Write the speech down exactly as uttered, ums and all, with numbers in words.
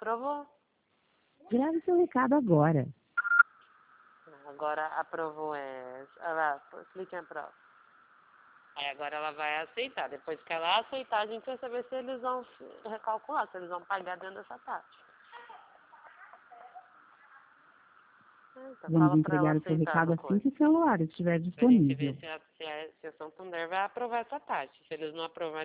aprovou. Grave seu recado agora. Agora aprovou essa. Olha lá, clique em prova. Aí agora ela vai aceitar. Depois que ela aceitar, a gente vai saber se eles vão recalcular, se eles vão pagar dentro dessa taxa. Então, Vamos fala pra ela entregar o seu aceitar recado no assim coisa. que o celular estiver Pra gente ver disponível. se a, se a, se a Santander vai aprovar essa taxa. Se eles não aprovarem,